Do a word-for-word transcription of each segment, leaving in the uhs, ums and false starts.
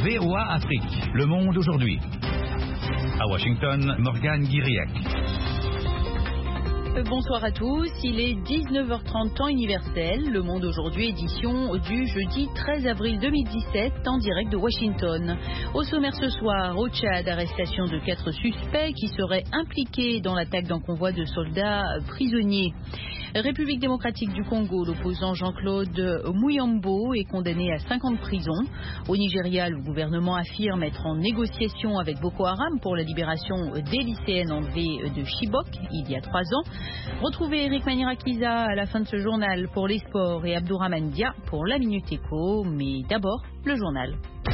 V O A Afrique, Le Monde aujourd'hui. À Washington, Morgane Guiriec. Bonsoir à tous, il est dix-neuf heures trente temps universel, Le Monde aujourd'hui, édition du jeudi treize avril deux mille dix-sept, en direct de Washington. Au sommaire ce soir, au Tchad, arrestation de quatre suspects qui seraient impliqués dans l'attaque d'un convoi de soldats prisonniers. République démocratique du Congo, l'opposant Jean-Claude Muyambo est condamné à cinq ans de prison. Au Nigeria, le gouvernement affirme être en négociation avec Boko Haram pour la libération des lycéennes enlevées de Chibok il y a trois ans. Retrouvez Eric Manirakiza à la fin de ce journal pour les sports et Abdourahmane Dia pour la Minute Éco. Mais d'abord, le journal.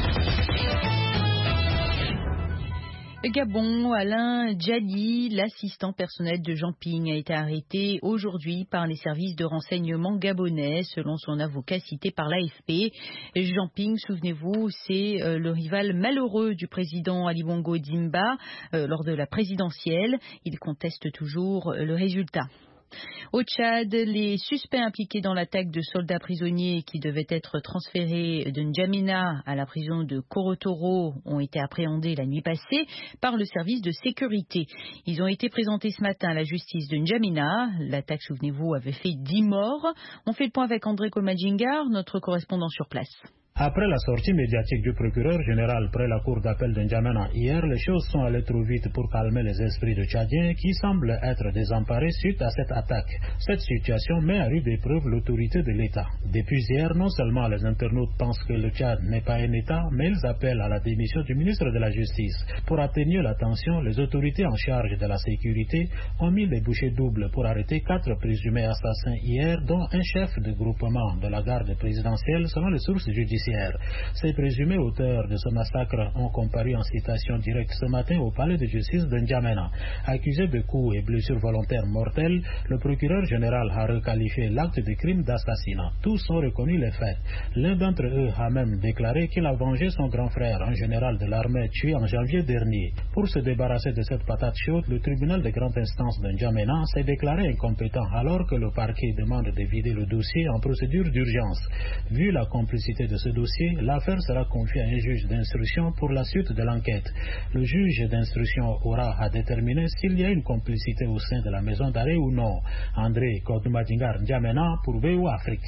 Gabon, Alain Djali, l'assistant personnel de Jean Ping, a été arrêté aujourd'hui par les services de renseignement gabonais, selon son avocat cité par l'A F P. Jean Ping, souvenez-vous, c'est euh, le rival malheureux du président Ali Bongo Ondimba euh, lors de la présidentielle. Il conteste toujours euh, le résultat. Au Tchad, les suspects impliqués dans l'attaque de soldats prisonniers qui devaient être transférés de N'Djamena à la prison de Korotoro ont été appréhendés la nuit passée par le service de sécurité. Ils ont été présentés ce matin à la justice de N'Djamena. L'attaque, souvenez-vous, avait fait dix morts. On fait le point avec André Komajingar, notre correspondant sur place. Après la sortie médiatique du procureur général près la cour d'appel de N'Djamena hier, les choses sont allées trop vite pour calmer les esprits de Tchadiens qui semblent être désemparés suite à cette attaque. Cette situation met à rude épreuve l'autorité de l'État. Depuis hier, non seulement les internautes pensent que le Tchad n'est pas un État, mais ils appellent à la démission du ministre de la Justice. Pour atténuer la tension, les autorités en charge de la sécurité ont mis les bouchées doubles pour arrêter quatre présumés assassins hier, dont un chef de groupement de la garde présidentielle selon les sources judiciaires. Ces présumés auteurs de ce massacre ont comparu en citation directe ce matin au palais de justice de N'Djamena. Accusé de coups et blessures volontaires mortelles, le procureur général a requalifié l'acte de crime d'assassinat. Tous ont reconnu les faits. L'un d'entre eux a même déclaré qu'il a vengé son grand frère, un général de l'armée tué en janvier dernier. Pour se débarrasser de cette patate chaude, le tribunal de grande instance de N'Djamena s'est déclaré incompétent alors que le parquet demande de vider le dossier en procédure d'urgence. Vu la complicité de ce dossier, l'affaire sera confiée à un juge d'instruction pour la suite de l'enquête. Le juge d'instruction aura à déterminer s'il y a une complicité au sein de la maison d'arrêt ou non. André Komajingar, N'Djamena pour V O A Afrique.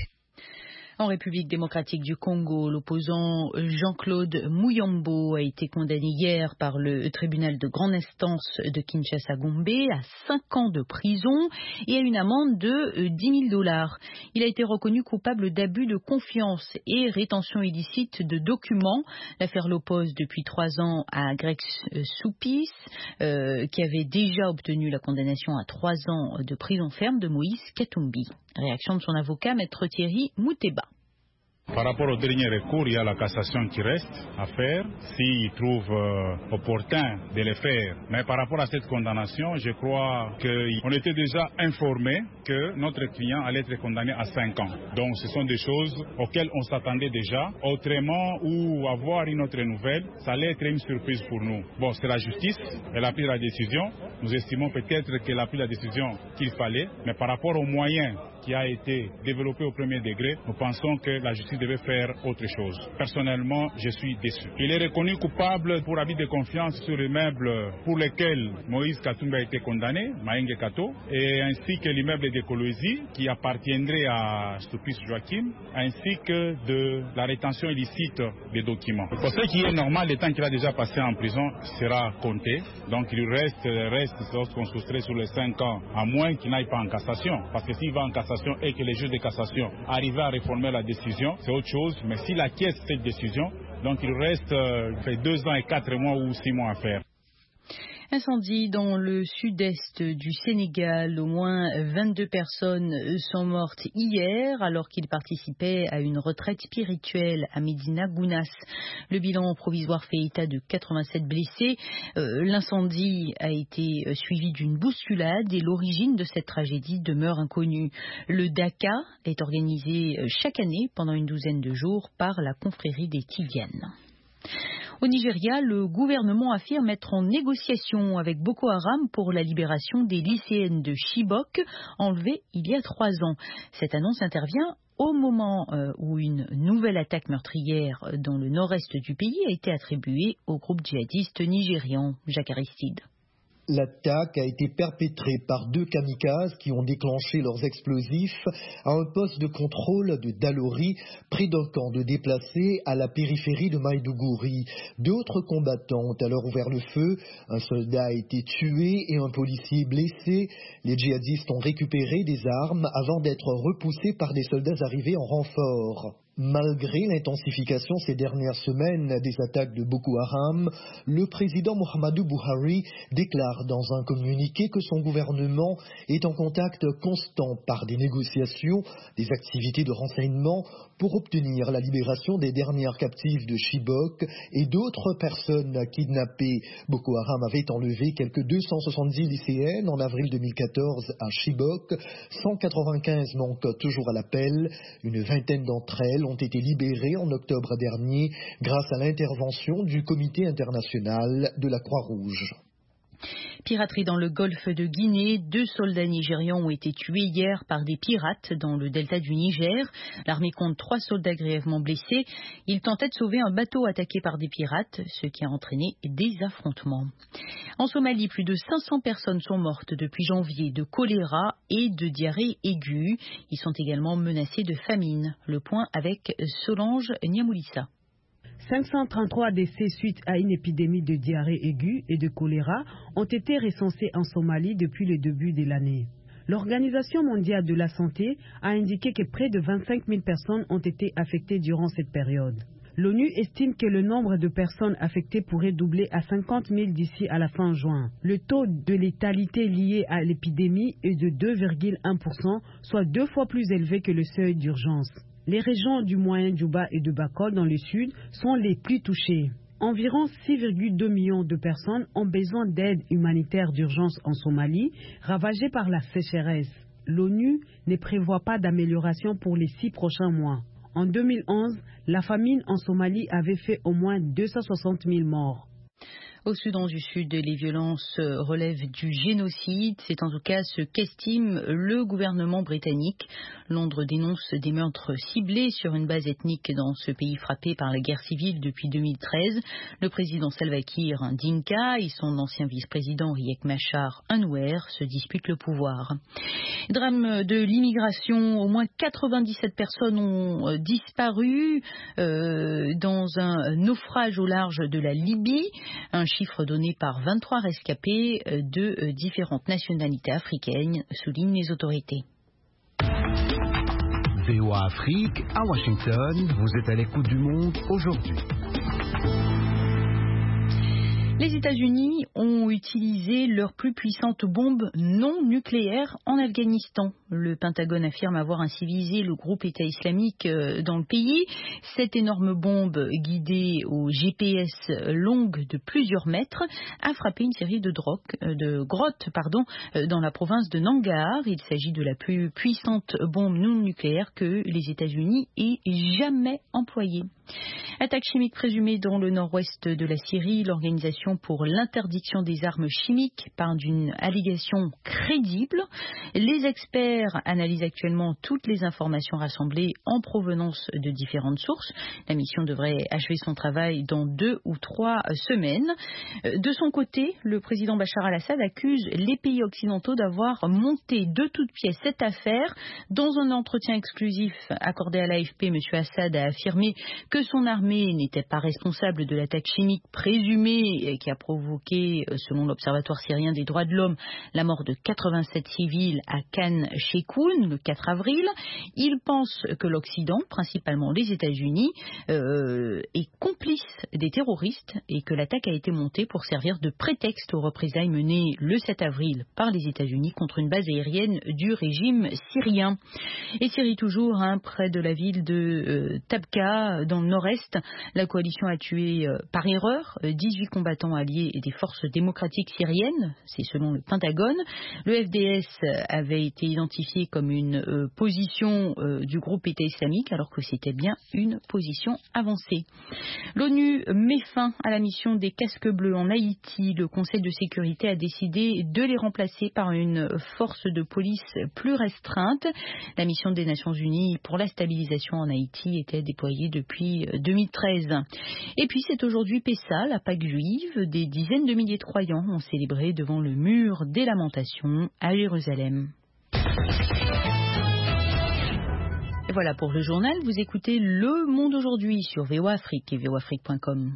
En République démocratique du Congo, l'opposant Jean-Claude Muyambo a été condamné hier par le tribunal de grande instance de Kinshasa-Gombe à cinq ans de prison et à une amende de dix mille dollars. Il a été reconnu coupable d'abus de confiance et rétention illicite de documents. L'affaire l'oppose depuis trois ans à Greg Soupis, euh, qui avait déjà obtenu la condamnation à trois ans de prison ferme de Moïse Katumbi. Réaction de son avocat, maître Thierry Mouteba. Par rapport au dernier recours, il y a la cassation qui reste à faire, s'il trouve euh, opportun de le faire. Mais par rapport à cette condamnation, je crois qu'on était déjà informé que notre client allait être condamné à cinq ans. Donc ce sont des choses auxquelles on s'attendait déjà. Autrement, ou avoir une autre nouvelle, ça allait être une surprise pour nous. Bon, c'est la justice, elle a pris la décision. Nous estimons peut-être qu'elle a pris la décision qu'il fallait, mais par rapport aux moyens qui a été développé au premier degré, nous pensons que la justice devait faire autre chose. Personnellement, je suis déçu. Il est reconnu coupable pour abus de confiance sur l'immeuble pour lequel Moïse Katumbi a été condamné, Maïngue Kato, et ainsi que l'immeuble de Kolwezi qui appartiendrait à Soupis Joachim, ainsi que de la rétention illicite des documents. Pour ce qui est normal, le temps qu'il a déjà passé en prison sera compté. Donc il reste, reste lorsqu'on soustrait sur les cinq ans, à moins qu'il n'aille pas en cassation. Parce que s'il va en cassation et que les juges de cassation arrivent à réformer la décision, c'est autre chose. Mais s'il acquiesce cette décision, donc il reste euh, fait deux ans et quatre mois ou six mois à faire. Incendie dans le sud-est du Sénégal. Au moins vingt-deux personnes sont mortes hier alors qu'ils participaient à une retraite spirituelle à Médina Gounass. Le bilan provisoire fait état de quatre-vingt-sept blessés. Euh, l'incendie a été suivi d'une bousculade et l'origine de cette tragédie demeure inconnue. Le Dakar est organisé chaque année pendant une douzaine de jours par la confrérie des Tidianes. Au Nigeria, le gouvernement affirme être en négociation avec Boko Haram pour la libération des lycéennes de Chibok, enlevées il y a trois ans. Cette annonce intervient au moment euh, où une nouvelle attaque meurtrière dans le nord-est du pays a été attribuée au groupe djihadiste nigérian. Jacques Aristide. L'attaque a été perpétrée par deux kamikazes qui ont déclenché leurs explosifs à un poste de contrôle de Dalori, près d'un camp de déplacés à la périphérie de Maïdougouri. D'autres combattants ont alors ouvert le feu. Un soldat a été tué et un policier blessé. Les djihadistes ont récupéré des armes avant d'être repoussés par des soldats arrivés en renfort. Malgré l'intensification ces dernières semaines des attaques de Boko Haram, le président Muhammadu Buhari déclare dans un communiqué que son gouvernement est en contact constant par des négociations, des activités de renseignement pour obtenir la libération des dernières captives de Chibok et d'autres personnes kidnappées. Boko Haram avait enlevé quelques deux cent soixante-dix lycéennes en avril deux mille quatorze à Chibok. cent quatre-vingt-quinze manquent toujours à l'appel. Une vingtaine d'entre elles ont été libérées en octobre dernier grâce à l'intervention du Comité international de la Croix-Rouge. Piraterie dans le golfe de Guinée. Deux soldats nigérians ont été tués hier par des pirates dans le delta du Niger. L'armée compte trois soldats grièvement blessés. Ils tentaient de sauver un bateau attaqué par des pirates, ce qui a entraîné des affrontements. En Somalie, plus de cinq cents personnes sont mortes depuis janvier de choléra et de diarrhée aiguë. Ils sont également menacés de famine. Le point avec Solange Niamoulissa. cinq cent trente-trois décès suite à une épidémie de diarrhée aiguë et de choléra ont été recensés en Somalie depuis le début de l'année. L'Organisation mondiale de la santé a indiqué que près de vingt-cinq mille personnes ont été affectées durant cette période. L'ONU estime que le nombre de personnes affectées pourrait doubler à cinquante mille d'ici à la fin juin. Le taux de létalité lié à l'épidémie est de deux virgule un pour cent, soit deux fois plus élevé que le seuil d'urgence. Les régions du Moyen-Djouba et de Bakol dans le sud sont les plus touchées. Environ six virgule deux millions de personnes ont besoin d'aide humanitaire d'urgence en Somalie, ravagée par la sécheresse. L'ONU ne prévoit pas d'amélioration pour les six prochains mois. En deux mille onze, la famine en Somalie avait fait au moins deux cent soixante mille morts. Au Soudan du Sud, les violences relèvent du génocide. C'est en tout cas ce qu'estime le gouvernement britannique. Londres dénonce des meurtres ciblés sur une base ethnique dans ce pays frappé par la guerre civile depuis deux mille treize. Le président Salva Kiir, un Dinka, et son ancien vice-président Riek Machar, un Nouer, se disputent le pouvoir. Drame de l'immigration, au moins quatre-vingt-dix-sept personnes ont disparu euh, dans un naufrage au large de la Libye. Un chiffre donné par vingt-trois rescapés de différentes nationalités africaines, soulignent les autorités. V O A Afrique, à Washington, vous êtes à l'écoute du monde aujourd'hui. Les États-Unis ont utilisé leur plus puissante bombe non nucléaire en Afghanistan. Le Pentagone affirme avoir ainsi visé le groupe État islamique dans le pays. Cette énorme bombe, guidée au G P S longue de plusieurs mètres, a frappé une série de, drogues, de grottes pardon, dans la province de Nangarhar. Il s'agit de la plus puissante bombe non nucléaire que les États-Unis aient jamais employée. Attaque chimique présumée dans le nord-ouest de la Syrie. L'Organisation pour l'interdiction des armes chimiques parle d'une allégation crédible. Les experts analysent actuellement toutes les informations rassemblées en provenance de différentes sources. La mission devrait achever son travail dans deux ou trois semaines. De son côté, le président Bachar al-Assad accuse les pays occidentaux d'avoir monté de toutes pièces cette affaire. Dans un entretien exclusif accordé à l'A F P, M. Assad a affirmé que son armée n'était pas responsable de l'attaque chimique présumée qui a provoqué, selon l'Observatoire syrien des droits de l'homme, la mort de quatre-vingt-sept civils à Khan Sheikhoun le quatre avril. Il pense que l'Occident, principalement les États-Unis, euh, est complice des terroristes et que l'attaque a été montée pour servir de prétexte aux représailles menées le sept avril par les États-Unis contre une base aérienne du régime syrien. Et Syrie toujours, hein, près de la ville de euh, Tabqa, dans le nord-est, la coalition a tué euh, par erreur dix-huit combattants alliés et des forces démocratiques syriennes, c'est selon le Pentagone. Le F D S avait été identifié comme une euh, position euh, du groupe État islamique alors que c'était bien une position avancée. L'ONU met fin à la mission des casques bleus en Haïti. Le Conseil de sécurité a décidé de les remplacer par une force de police plus restreinte. La mission des Nations Unies pour la stabilisation en Haïti était déployée depuis deux mille treize. Et puis c'est aujourd'hui Pessa, la Pâque juive. Des dizaines de milliers de croyants ont célébré devant le mur des lamentations à Jérusalem. Et voilà pour le journal. Vous écoutez Le Monde aujourd'hui sur V O Afrique et V O Afrique point com.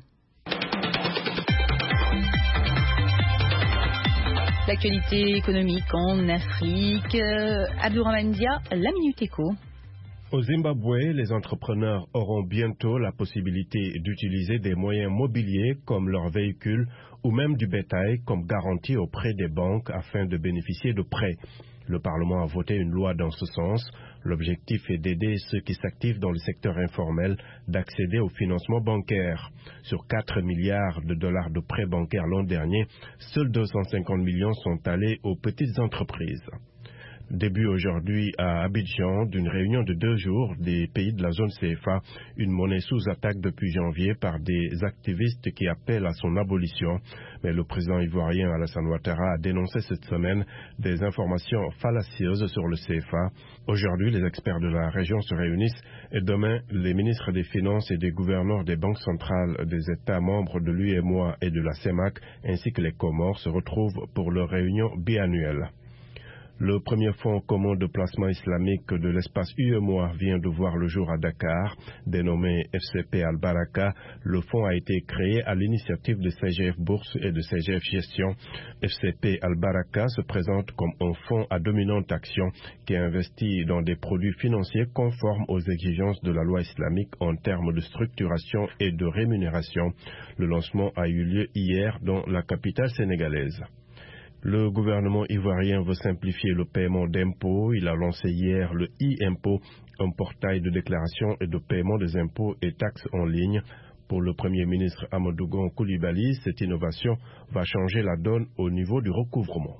L'actualité économique en Afrique. Abdourahmane Dia, la Minute Éco. Au Zimbabwe, les entrepreneurs auront bientôt la possibilité d'utiliser des moyens mobiliers comme leurs véhicules ou même du bétail comme garantie auprès des banques afin de bénéficier de prêts. Le Parlement a voté une loi dans ce sens. L'objectif est d'aider ceux qui s'activent dans le secteur informel d'accéder au financement bancaire. Sur quatre milliards de dollars de prêts bancaires l'an dernier, seuls deux cent cinquante millions sont allés aux petites entreprises. Début aujourd'hui à Abidjan d'une réunion de deux jours des pays de la zone C F A, une monnaie sous attaque depuis janvier par des activistes qui appellent à son abolition. Mais le président ivoirien Alassane Ouattara a dénoncé cette semaine des informations fallacieuses sur le C F A. Aujourd'hui, les experts de la région se réunissent et demain, les ministres des Finances et des gouverneurs des banques centrales des États membres de l'U E M O A et de la CEMAC ainsi que les Comores se retrouvent pour leur réunion biannuelle. Le premier fonds commun de placement islamique de l'espace U E M O A vient de voir le jour à Dakar. Dénommé F C P Al Baraka, le fonds a été créé à l'initiative de C G F Bourse et de C G F Gestion. F C P Al Baraka se présente comme un fonds à dominante action qui investit dans des produits financiers conformes aux exigences de la loi islamique en termes de structuration et de rémunération. Le lancement a eu lieu hier dans la capitale sénégalaise. Le gouvernement ivoirien veut simplifier le paiement d'impôts. Il a lancé hier le e-impôt, un portail de déclaration et de paiement des impôts et taxes en ligne. Pour le Premier ministre Amadou Gon Coulibaly, cette innovation va changer la donne au niveau du recouvrement.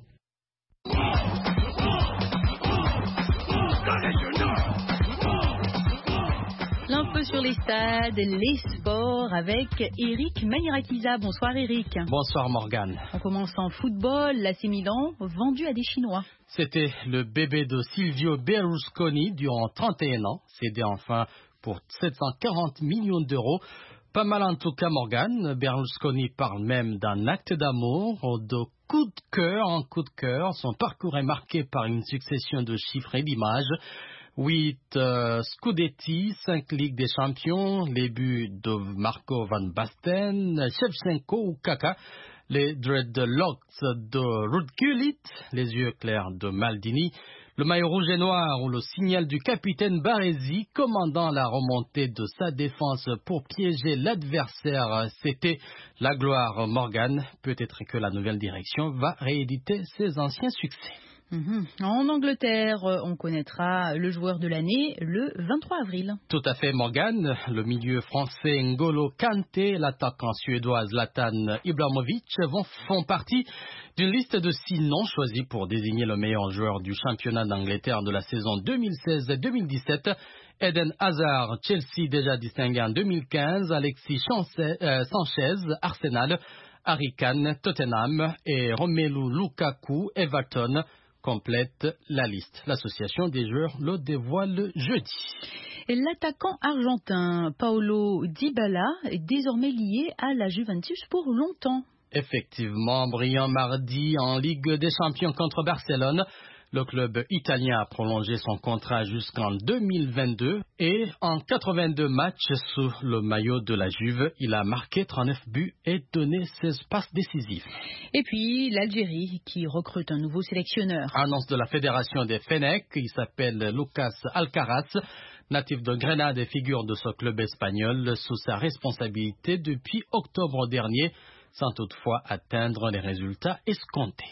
L'info sur les stades, les sports avec Eric Manirakiza. Bonsoir Eric. Bonsoir Morgane. On commence en football. L'A C Milan vendu à des Chinois. C'était le bébé de Silvio Berlusconi durant trente et un ans, cédé enfin pour sept cent quarante millions d'euros. Pas mal en tout cas Morgane. Berlusconi parle même d'un acte d'amour, de coup de cœur en coup de cœur. Son parcours est marqué par une succession de chiffres et d'images. huit euh, Scudetti, cinq Ligues des Champions, les buts de Marco Van Basten, Shevchenko ou Kaka, les dreadlocks de Ruud Gullit, les yeux clairs de Maldini, le maillot rouge et noir ou le signal du capitaine Baresi commandant la remontée de sa défense pour piéger l'adversaire. C'était la gloire Morgane. Peut-être que la nouvelle direction va rééditer ses anciens succès. Mmh. En Angleterre, on connaîtra le joueur de l'année le vingt-trois avril. Tout à fait, Morgane. Le milieu français N'Golo Kanté, l'attaquant suédois Zlatan Ibrahimovic vont, font partie d'une liste de six noms choisis pour désigner le meilleur joueur du championnat d'Angleterre de la saison deux mille seize deux mille dix-sept. Eden Hazard, Chelsea déjà distingué en deux mille quinze, Alexis Sanchez, Arsenal, Harry Kane, Tottenham et Romelu Lukaku, Everton, complète la liste. L'association des joueurs le dévoile jeudi. L'attaquant argentin Paulo Dybala est désormais lié à la Juventus pour longtemps. Effectivement, brillant mardi en Ligue des Champions contre Barcelone. Le club italien a prolongé son contrat jusqu'en deux mille vingt-deux et en quatre-vingt-deux matchs sous le maillot de la Juve, il a marqué trente-neuf buts et donné seize passes décisives. Et puis l'Algérie qui recrute un nouveau sélectionneur. Annonce de la fédération des Fenech, il s'appelle Lucas Alcaraz, natif de Grenade et figure de ce club espagnol sous sa responsabilité depuis octobre dernier, sans toutefois atteindre les résultats escomptés.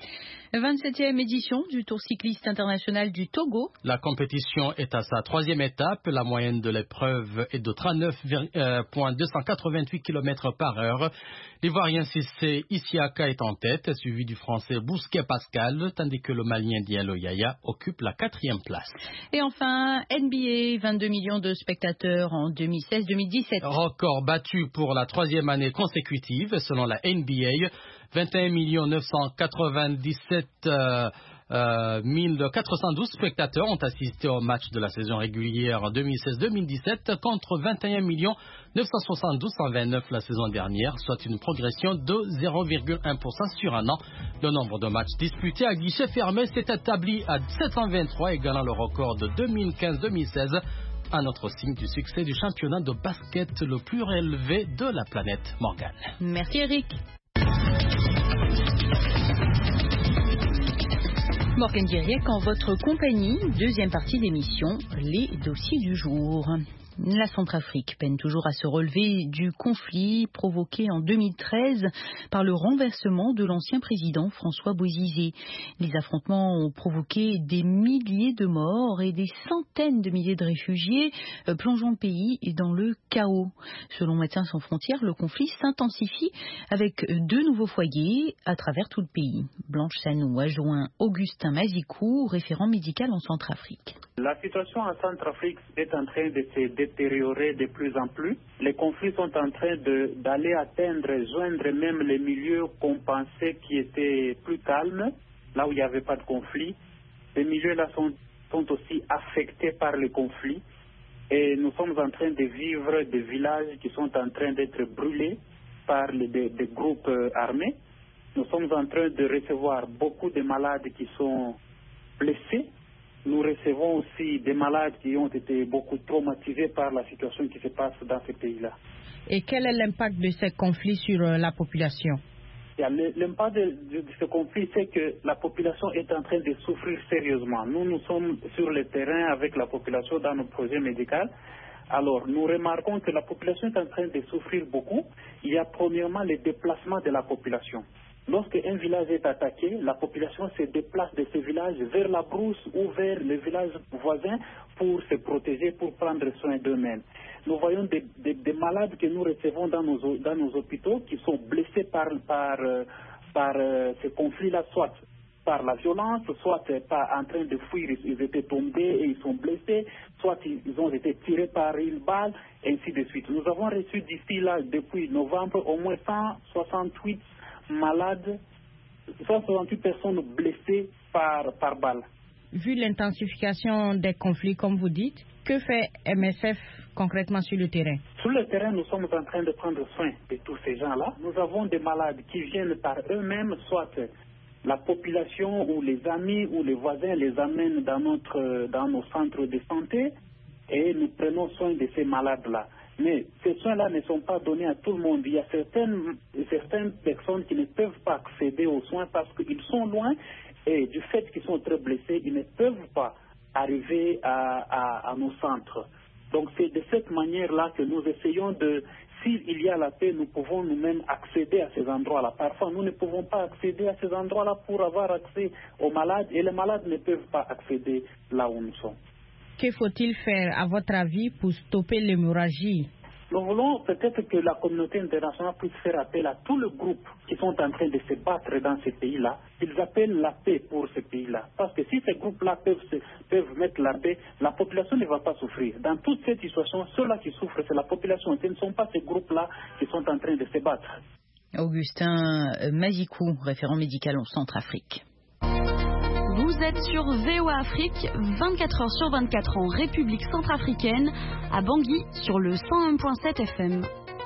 vingt-septième édition du Tour cycliste international du Togo. La compétition est à sa troisième étape. La moyenne de l'épreuve est de trente-neuf virgule deux cent quatre-vingt-huit kilomètres par heure. L'Ivoirien Cissé Isiaka est en tête, suivi du Français Bousquet Pascal, tandis que le Malien Diallo Yaya occupe la quatrième place. Et enfin, N B A, vingt-deux millions de spectateurs en deux mille seize deux mille dix-sept. Record battu pour la troisième année consécutive, selon la N B A. vingt et un millions neuf cent quatre-vingt-dix-sept euh, euh, mille quatre cent douze spectateurs ont assisté au match de la saison régulière deux mille seize deux mille dix-sept contre vingt et un millions neuf cent soixante-douze mille cent vingt-neuf la saison dernière, soit une progression de zéro virgule un pour cent sur un an. Le nombre de matchs disputés à guichet fermé s'est établi à sept cent vingt-trois, égalant le record de deux mille quinze deux mille seize. Un autre signe du succès du championnat de basket le plus élevé de la planète. Morgane. Merci Eric. Morgane Diriec en votre compagnie, deuxième partie d'émission, les dossiers du jour. La Centrafrique peine toujours à se relever du conflit provoqué en deux mille treize par le renversement de l'ancien président François Bozizé. Les affrontements ont provoqué des milliers de morts et des centaines de milliers de réfugiés, plongeant le pays dans le chaos. Selon Médecins sans frontières, le conflit s'intensifie avec deux nouveaux foyers à travers tout le pays. Blanche Sanou a joint Augustin Mazikou, référent médical en Centrafrique. La situation en Centrafrique est en train de se détériorer de plus en plus. Les conflits sont en train de, d'aller atteindre, joindre même les milieux qu'on pensait qui étaient plus calmes, là où il n'y avait pas de conflit. Ces milieux-là sont, sont aussi affectés par les conflits. Et nous sommes en train de vivre des villages qui sont en train d'être brûlés par les, des, des groupes armés. Nous sommes en train de recevoir beaucoup de malades qui sont blessés. Nous recevons aussi des malades qui ont été beaucoup traumatisés par la situation qui se passe dans ces pays-là. Et quel est l'impact de ces conflits sur la population? L'impact de, de, de ce conflit, c'est que la population est en train de souffrir sérieusement. Nous, nous sommes sur le terrain avec la population dans nos projets médicaux. Alors, nous remarquons que la population est en train de souffrir beaucoup. Il y a premièrement les déplacements de la population. Lorsque un village est attaqué, la population se déplace de ce village vers la brousse ou vers le village voisin pour se protéger, pour prendre soin d'eux-mêmes. Nous voyons des, des, des malades que nous recevons dans nos, dans nos hôpitaux qui sont blessés par, par, par euh, ce conflit-là, soit par la violence, soit par, en train de fuir, ils étaient tombés et ils sont blessés, soit ils ont été tirés par une balle, et ainsi de suite. Nous avons reçu d'ici là, depuis novembre, au moins cent soixante-huit malades, cent soixante-huit personnes blessées par, par balle. Vu l'intensification des conflits, comme vous dites, que fait M S F concrètement sur le terrain? Sur le terrain, nous sommes en train de prendre soin de tous ces gens-là. Nous avons des malades qui viennent par eux-mêmes, soit la population ou les amis ou les voisins les amènent dans, notre, dans nos centres de santé et nous prenons soin de ces malades-là. Mais ces soins-là ne sont pas donnés à tout le monde. Il y a certaines, certaines personnes qui ne peuvent pas accéder aux soins parce qu'ils sont loin et du fait qu'ils sont très blessés, ils ne peuvent pas arriver à, à, à nos centres. Donc c'est de cette manière-là que nous essayons de, s'il y a la paix, nous pouvons nous-mêmes accéder à ces endroits-là. Parfois, nous ne pouvons pas accéder à ces endroits-là pour avoir accès aux malades et les malades ne peuvent pas accéder là où nous sommes. Que faut-il faire, à votre avis, pour stopper l'hémorragie? Nous voulons peut-être que la communauté internationale puisse faire appel à tous les groupes qui sont en train de se battre dans ces pays-là. Ils appellent la paix pour ces pays-là. Parce que si ces groupes-là peuvent, se, peuvent mettre la paix, la population ne va pas souffrir. Dans toute cette situation, ceux-là qui souffrent, c'est la population. Ce ne sont pas ces groupes-là qui sont en train de se battre. Augustin Mazikou, référent médical en Centrafrique. Vous êtes sur V O A Afrique, vingt-quatre heures sur vingt-quatre en République centrafricaine, à Bangui, sur le cent un virgule sept F M.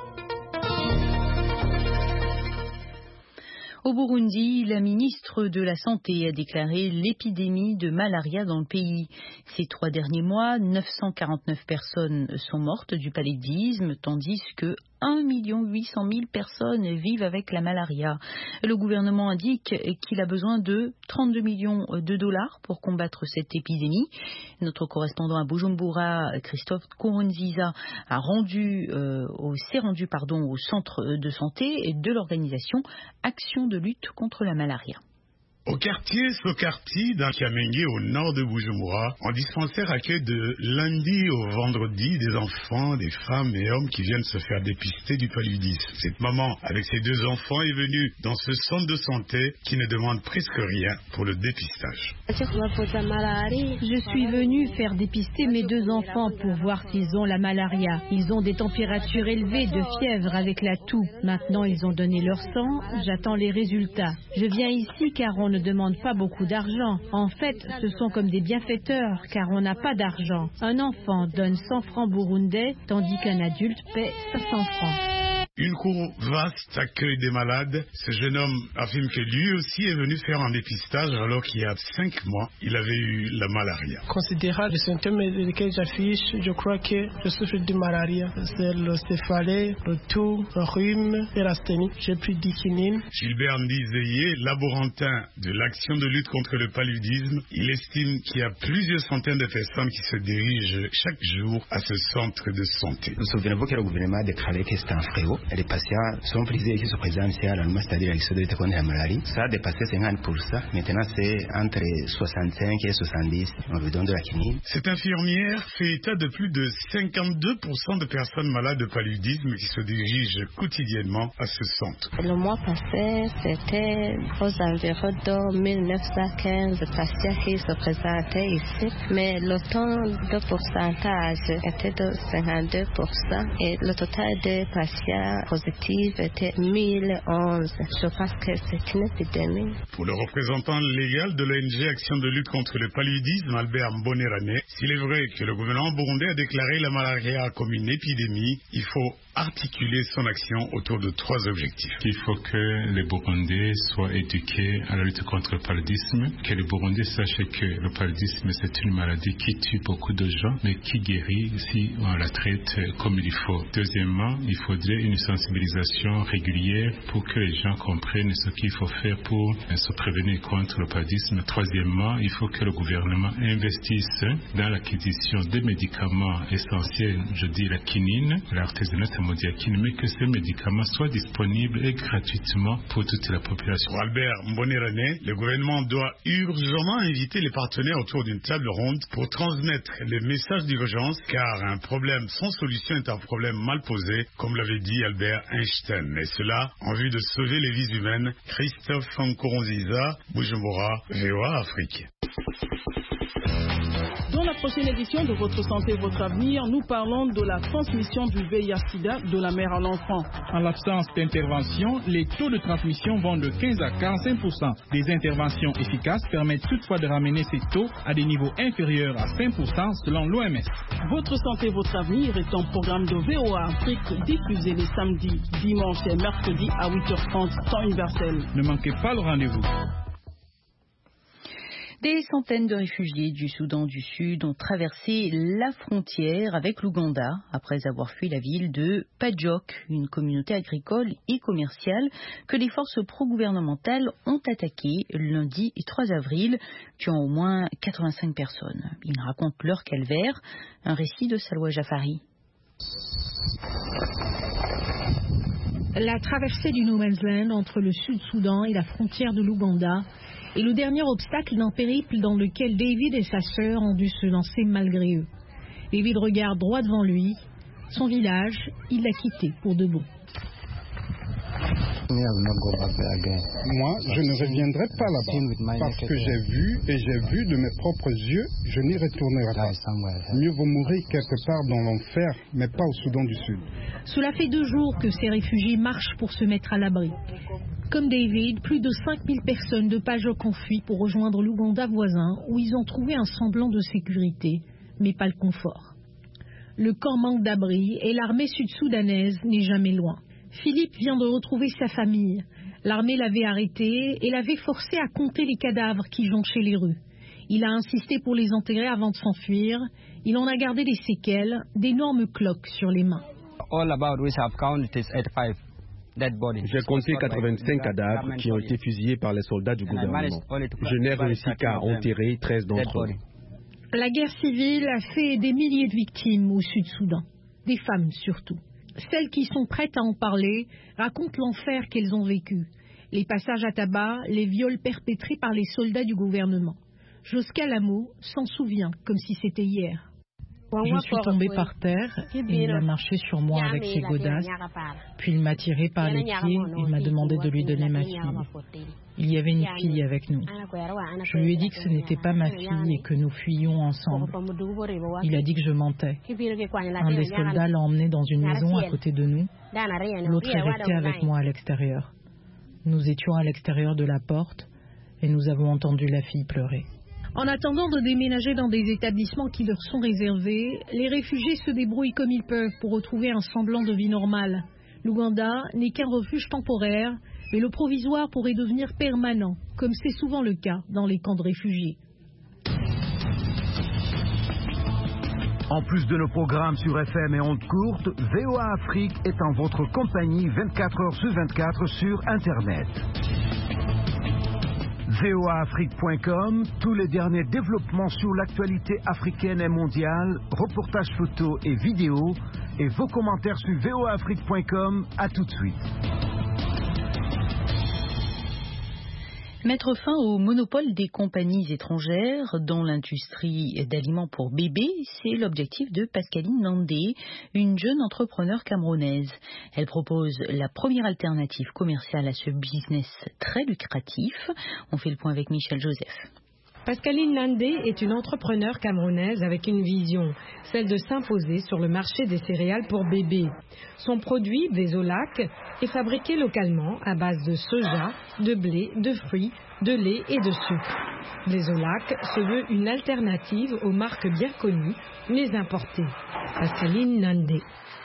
Au Burundi, la ministre de la Santé a déclaré l'épidémie de malaria dans le pays. Ces trois derniers mois, neuf cent quarante-neuf personnes sont mortes du paludisme, tandis que un million huit cent mille personnes vivent avec la malaria. Le gouvernement indique qu'il a besoin de trente-deux millions de dollars pour combattre cette épidémie. Notre correspondant à Bujumbura, Christophe Kourounziza, a rendu, euh, au, s'est rendu pardon, au centre de santé de l'organisation Action de lutte contre la malaria. Au quartier Sokarti, dans Kiamengue, au nord de Bujumbura, un dispensaire accueille de lundi au vendredi des enfants, des femmes et hommes qui viennent se faire dépister du paludisme. Cette maman, avec ses deux enfants, est venue dans ce centre de santé qui ne demande presque rien pour le dépistage. Je suis venue faire dépister mes deux enfants pour voir s'ils ont la malaria. Ils ont des températures élevées, de fièvre avec la toux. Maintenant, ils ont donné leur sang. J'attends les résultats. Je viens ici car on ne demande pas beaucoup d'argent. En fait, ce sont comme des bienfaiteurs car on n'a pas d'argent. Un enfant donne cent francs burundais tandis qu'un adulte paie cinq cents francs. Une cour vaste accueille des malades. Ce jeune homme affirme que lui aussi est venu faire un dépistage alors qu'il y a cinq mois, il avait eu la malaria. Considérant les symptômes lesquels j'affiche, je crois que je souffre de malaria. C'est le céphalée, le toux, le rhume et l'asthénie. J'ai pris dix quinines. Gilbert Ndizeye, laborantin de l'action de lutte contre le paludisme, il estime qu'il y a plusieurs centaines de personnes qui se dirigent chaque jour à ce centre de santé. Vous souvenez-vous que le gouvernement a déclaré que c'était un fléau? Les patients sont prisés ici sur présence ici à l'Allemagne, c'est-à-dire à l'issue de contre la maladie. Ça a dépassé cinquante pour cent. Maintenant, c'est entre soixante-cinq et soixante-dix. On vous donne de la quinine. Cette infirmière fait état de plus de cinquante-deux pour cent de personnes malades de paludisme qui se dirigent quotidiennement à ce centre. Le mois passé, c'était aux environs de mille neuf cent quinze patients qui se présentaient ici, mais le taux de pourcentage était de cinquante-deux pour cent et le total de patients positifs était mille onze. Je pense que c'est une épidémie. Pour le représentant légal de l'O N G Action de lutte contre le paludisme, Albert Mbonerane, s'il est vrai que le gouvernement burundais a déclaré la malaria comme une épidémie, il faut articuler son action autour de trois objectifs. Il faut que les Burundais soient éduqués à la lutte contre le paludisme, que les Burundais sachent que le paludisme c'est une maladie qui tue beaucoup de gens, mais qui guérit si on la traite comme il faut. Deuxièmement, il faudrait une sensibilisation régulière pour que les gens comprennent ce qu'il faut faire pour se prévenir contre le paludisme. Troisièmement, il faut que le gouvernement investisse dans l'acquisition des médicaments essentiels, je dis la quinine, l'artésunate modiaquine, mais que ces médicaments soient disponibles et gratuitement pour toute la population. Pour Albert Mbonerane, le gouvernement doit urgemment inviter les partenaires autour d'une table ronde pour transmettre les messages d'urgence, car un problème sans solution est un problème mal posé, comme l'avait dit Albert Einstein. Et cela en vue de sauver les vies humaines. Christophe Nkoronziza, Bujumbura, V O A Afrique. Dans la prochaine édition de Votre Santé, Votre Avenir, nous parlons de la transmission du V I H sida de la mère à l'enfant. En l'absence d'intervention, les taux de transmission vont de quinze à quarante-cinq pour cent. Des interventions efficaces permettent toutefois de ramener ces taux à des niveaux inférieurs à cinq pour cent selon l'O M S. Votre Santé, Votre Avenir est un programme de V O A Afrique diffusé les samedis, dimanches et mercredis à huit heures trente, temps universel. Ne manquez pas le rendez-vous. Des centaines de réfugiés du Soudan du Sud ont traversé la frontière avec l'Ouganda après avoir fui la ville de Pajok, une communauté agricole et commerciale que les forces pro-gouvernementales ont attaquée lundi trois avril, tuant au moins quatre-vingt-cinq personnes. Ils racontent leur calvaire, un récit de Salwa Jafari. La traversée du No Man's Land entre le Sud-Soudan et la frontière de l'Ouganda est le dernier obstacle d'un périple dans lequel David et sa sœur ont dû se lancer malgré eux. David regarde droit devant lui. Son village, il l'a quitté pour de bon. Moi, je ne reviendrai pas là-bas parce que j'ai vu et j'ai vu de mes propres yeux, je n'y retournerai pas. Mieux vaut mourir quelque part dans l'enfer, mais pas au Soudan du Sud. Cela fait deux jours que ces réfugiés marchent pour se mettre à l'abri. Comme David, plus de cinq mille personnes de Pajok ont fui pour rejoindre l'Ouganda voisin où ils ont trouvé un semblant de sécurité, mais pas le confort. Le camp manque d'abri et l'armée sud-soudanaise n'est jamais loin. Philippe vient de retrouver sa famille. L'armée l'avait arrêté et l'avait forcé à compter les cadavres qui jonchaient les rues. Il a insisté pour les enterrer avant de s'enfuir. Il en a gardé des séquelles, d'énormes cloques sur les mains. J'ai compté quatre-vingt-cinq cadavres qui ont été fusillés par les soldats du gouvernement. Je n'ai réussi qu'à enterrer treize d'entre eux. La guerre civile a fait des milliers de victimes au Sud-Soudan, des femmes surtout. Celles qui sont prêtes à en parler racontent l'enfer qu'elles ont vécu. les passages à tabac, les viols perpétrés par les soldats du gouvernement. Josca Lamo s'en souvient comme si c'était hier. Je suis tombée par terre et il a marché sur moi avec ses godasses, puis il m'a tiré par les pieds et m'a demandé de lui donner ma fille. Il y avait une fille avec nous. Je lui ai dit que ce n'était pas ma fille et que nous fuyions ensemble. Il a dit que je mentais. Un des soldats l'a emmené dans une maison à côté de nous. L'autre est resté avec moi à l'extérieur. Nous étions à l'extérieur de la porte et nous avons entendu la fille pleurer. En attendant de déménager dans des établissements qui leur sont réservés, les réfugiés se débrouillent comme ils peuvent pour retrouver un semblant de vie normale. L'Ouganda n'est qu'un refuge temporaire, mais le provisoire pourrait devenir permanent, comme c'est souvent le cas dans les camps de réfugiés. En plus de nos programmes sur F M et ondes courtes, V O A Afrique est en votre compagnie vingt-quatre heures sur vingt-quatre sur Internet. V O A Afrique point com, tous les derniers développements sur l'actualité africaine et mondiale, reportages photos et vidéos, et vos commentaires sur V O A Afrique point com. À tout de suite. Mettre fin au monopole des compagnies étrangères dans l'industrie d'aliments pour bébés, c'est l'objectif de Pascaline Nandé, une jeune entrepreneure camerounaise. Elle propose la première alternative commerciale à ce business très lucratif. On fait le point avec Michel Joseph. Pascaline Nandé est une entrepreneure camerounaise avec une vision, celle de s'imposer sur le marché des céréales pour bébés. Son produit, Blezolac, est fabriqué localement à base de soja, de blé, de fruits, de lait et de sucre. Blezolac se veut une alternative aux marques bien connues, mais importées. Pascaline Nandé.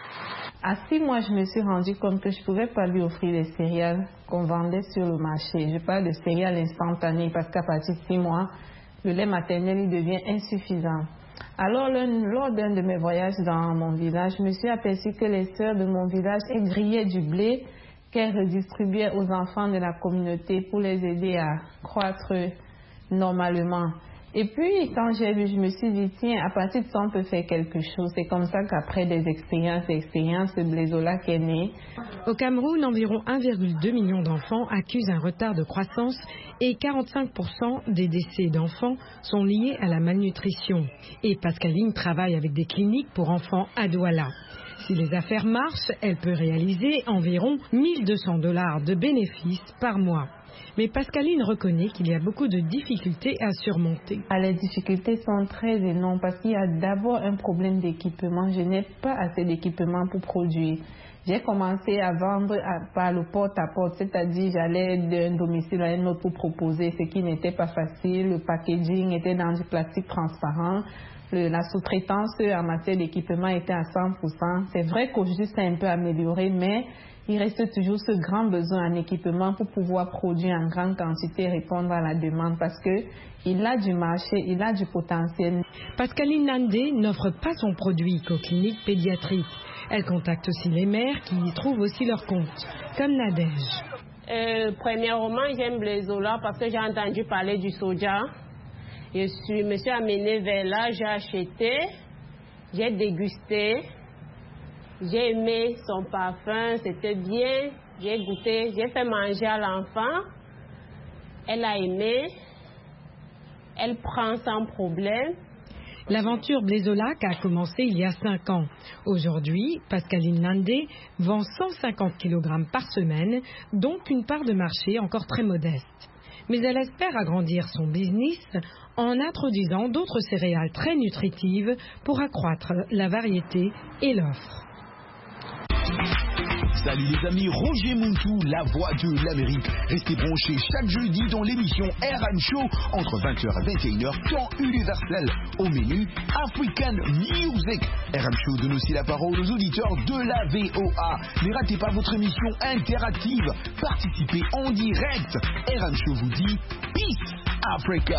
À six mois, je me suis rendu compte que je ne pouvais pas lui offrir les céréales qu'on vendait sur le marché. Je parle de céréales instantanées parce qu'à partir de six mois, le lait maternel il devient insuffisant. Alors, lors d'un de mes voyages dans mon village, je me suis aperçue que les sœurs de mon village elles grillaient du blé qu'elles redistribuaient aux enfants de la communauté pour les aider à croître normalement. Et puis, quand j'ai vu, je me suis dit, tiens, à partir de ça, on peut faire quelque chose. C'est comme ça qu'après des expériences et expériences, le Blezolac est né. Au Cameroun, environ un virgule deux million d'enfants accusent un retard de croissance et quarante-cinq pour cent des décès d'enfants sont liés à la malnutrition. Et Pascaline travaille avec des cliniques pour enfants à Douala. Si les affaires marchent, elle peut réaliser environ mille deux cents dollars de bénéfices par mois. Mais Pascaline reconnaît qu'il y a beaucoup de difficultés à surmonter. Les difficultés sont très énormes parce qu'il y a d'abord un problème d'équipement. Je n'ai pas assez d'équipement pour produire. J'ai commencé à vendre à, par le porte-à-porte, c'est-à-dire j'allais d'un domicile à un autre pour proposer, ce qui n'était pas facile. Le packaging était dans du plastique transparent. Le, la sous-traitance en matière d'équipement était à cent pour cent. C'est vrai qu'aujourd'hui, c'est un peu amélioré, mais il reste toujours ce grand besoin en équipement pour pouvoir produire en grande quantité et répondre à la demande parce qu'il a du marché, il a du potentiel. Pascaline Nandé n'offre pas son produit qu'aux cliniques pédiatriques. Elle contacte aussi les mères qui y trouvent aussi leur compte, comme Nadège. Euh, premièrement, j'aime Blezolac parce que j'ai entendu parler du soja. Je suis, me suis amenée vers là, j'ai acheté, j'ai dégusté. J'ai aimé son parfum, c'était bien, j'ai goûté, j'ai fait manger à l'enfant. Elle a aimé, elle prend sans problème. L'aventure Blezolac a commencé il y a cinq ans. Aujourd'hui, Pascaline Nandé vend cent cinquante kilogrammes par semaine, donc une part de marché encore très modeste. Mais elle espère agrandir son business en introduisant d'autres céréales très nutritives pour accroître la variété et l'offre. Salut les amis, Roger Muntu, la voix de l'Amérique. Restez branchés chaque jeudi dans l'émission R M Show entre vingt heures et vingt et une heures, temps universel. Au menu, African Music. R M Show donne aussi la parole aux auditeurs de la V O A. Ne ratez pas votre émission interactive. Participez en direct. R M Show vous dit Peace Africa.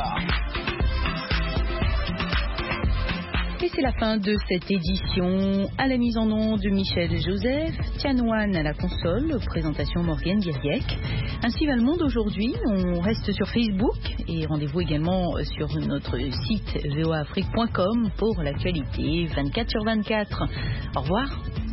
Et c'est la fin de cette édition. À la mise en onde de Michel Joseph, Tianouane à la console, présentation Morgane Guiriec. Ainsi va le monde aujourd'hui. On reste sur Facebook et rendez-vous également sur notre site v o a afrique point com pour l'actualité vingt-quatre sur vingt-quatre. Au revoir.